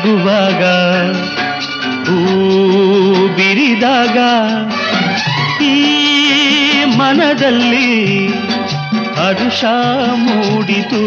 ನಗುವಾಗ ಹೂ ಬಿರಿದಾಗ ಈ ಮನದಲ್ಲಿ ಹರುಷ ಮೂಡಿತು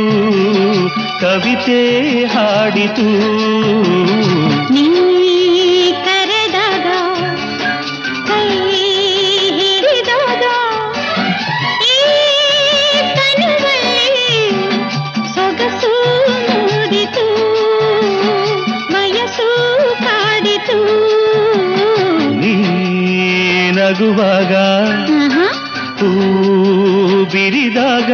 ಕವಿತೆ ಹಾಡಿತು ನೀ ಕರೆದಾಗ ಕೈ ಹಿಡಿದಾಗ ಈ ಕನವಲ್ಲಿ ಸೊಗಸು ಮೂಡಿತು ವಯಸ್ಸು ಕಾಡಿತು ನೀ ನಗುವಾಗ ಹೂ ಬಿರಿದಾಗ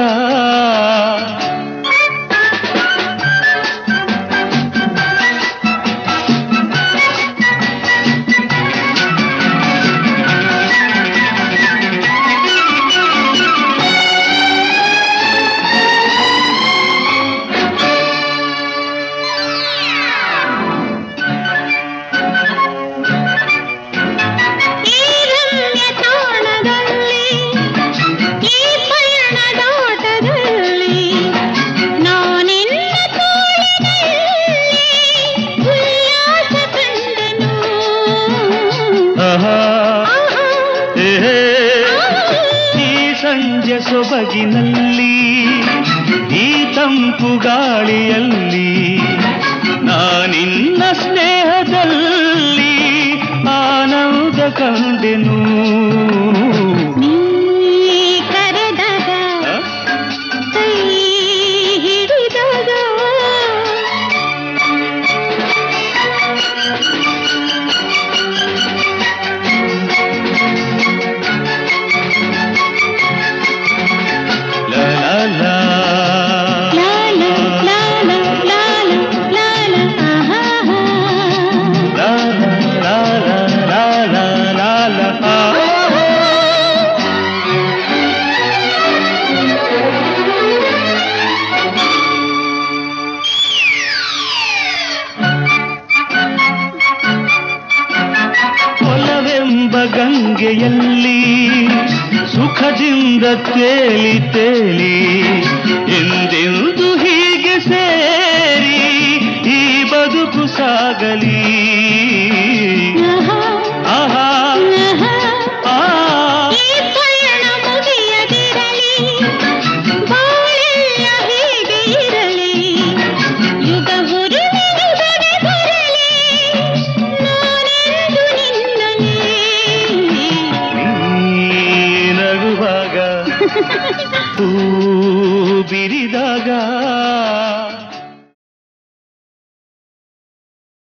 ಈ ಸಂಜೆ ಸೊಬಗಿನಲ್ಲಿ ಈ ತಂಪು ಗಾಳಿಯಲ್ಲಿ ನಾನಿನ್ನ ಸ್ನೇಹದಲ್ಲಿ ಆನಂದ ಕಂಡೆನು ನೀ ಕರೆದಾಗ ಕೈ ಹಿಡಿದಾಗ ಗಂಗೆಯಲ್ಲಿ ಸುಖದಿಂದ ತೇಲಿ ತೇಲಿ ಎಂದೆಂದು ಹೀಗೆ ಸೇರಿ ಈ ಬದುಕು ಸಾಗಲಿ ಆಹಾ ಈ ಪಯಣ ಮುಗಿಯದಿರಲಿ ಬಾಳೆಲ್ಲ ಹೀಗೆ ಇರಲಿ ಯುಗ ಹುರುಳಿ ಯುಗವೇ ಬರಲಿ ನಾನೆಂದು ನಿನ್ನಲೇ ನಗುವಾಗ ಹೂ ಬಿರಿದಾಗ